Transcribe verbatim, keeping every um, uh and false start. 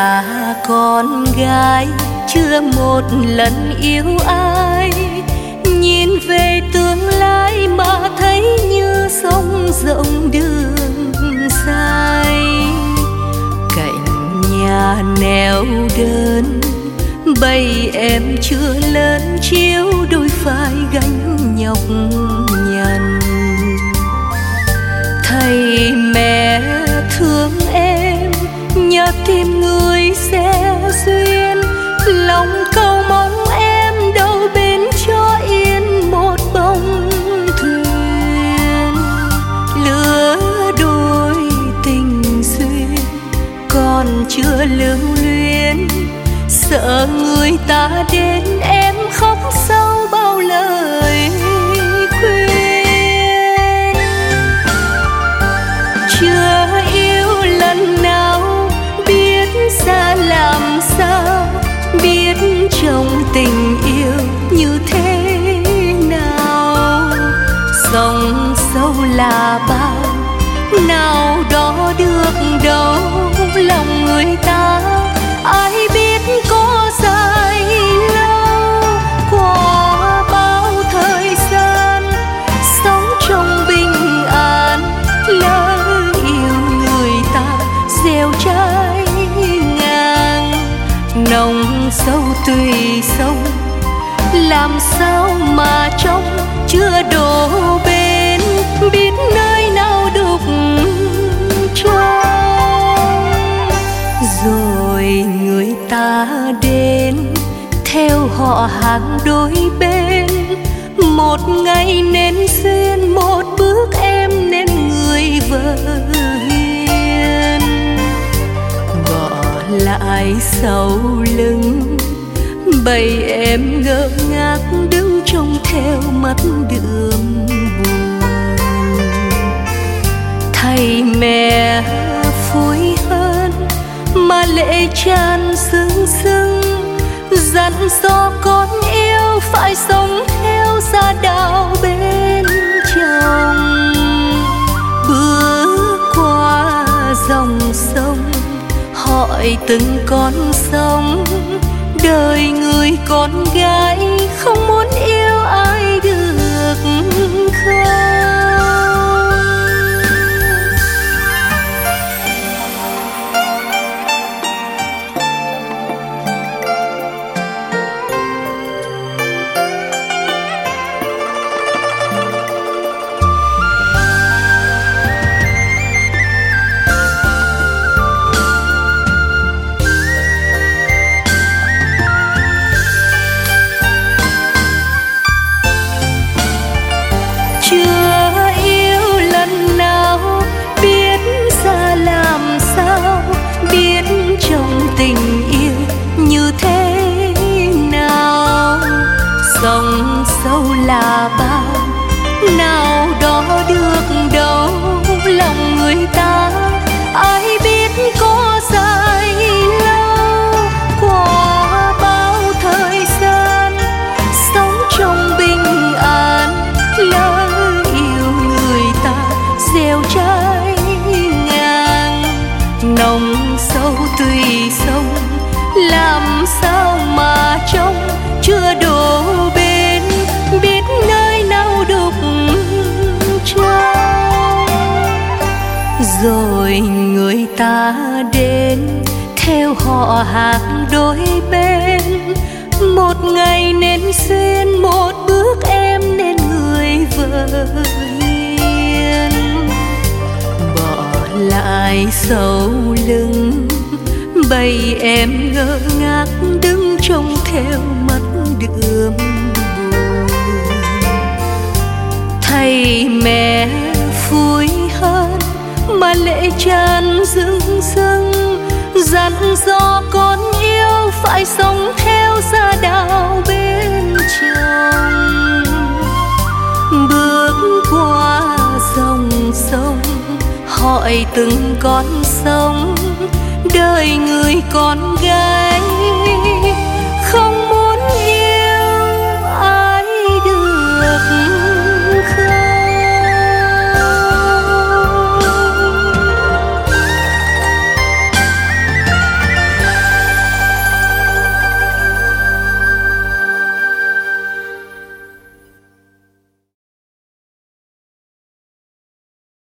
là con gái chưa một lần yêu ai, nhìn về tương lai mà thấy như sông rộng đường dài. Cạnh nhà neo đơn bầy em chưa lớn chiếu đôi vai gánh nhọc nhằn. Thầy mẹ thương em nhớ tìm người sẽ duyên, lòng cầu mong em đâu bên cho yên một bóng thuyền. Lứa đôi tình duyên còn chưa lưu luyến, sợ người ta đến em khóc sau bao lời khuyên. Chưa yêu lần nào biết ra làm sao, biết trong tình yêu như thế nào. Dòng sâu là bao, nào đó được đâu lòng người ta, ai biết có dài lâu. Qua bao thời gian sống trong bình an, lỡ yêu người ta gieo trái ngang. Nồng sâu tùy sông, làm sao mà trong chưa đổ bên, biết nơi nào đục trong. Rồi người ta đến theo họ hàng đôi bên, một ngày nên duyên, một bước em nên người vợ hiền. Bỏ lại sau lưng bầy em ngơ ngác đứng trông theo mắt đượm buồn. Thầy mẹ phối hơn mà lệ tràn rưng rưng, dặn dò con yêu phải sống theo gia đạo bên chồng. Bước qua dòng sông hỏi từng con sông, đời người con gái không muốn yêu ai được không. Chưa yêu lần nào biết ra làm sao, biết trong tình yêu như thế nào. Dòng sâu là bao, nào đó được đâu lòng người ta, ai biết có dài lâu. Qua bao thời gian sống trong bình an, lỡ gieo trái ngang. Nồng sâu tùy sông, làm sao mà trong chưa đổ bên, biết nơi nào đục trong. Rồi người ta đến theo họ hàng đôi bên, một ngày nên duyên, một bước em nên người vợ hiền. Lại sau lưng bầy em ngơ ngác đứng trông theo mắt đượm buồn. Thầy mẹ vui hơn mà lệ tràn rưng rưng, dặn dò con yêu phải sống theo gia đạo bên chồng. Bước qua dòng sông hỏi từng con sông, đời người con gái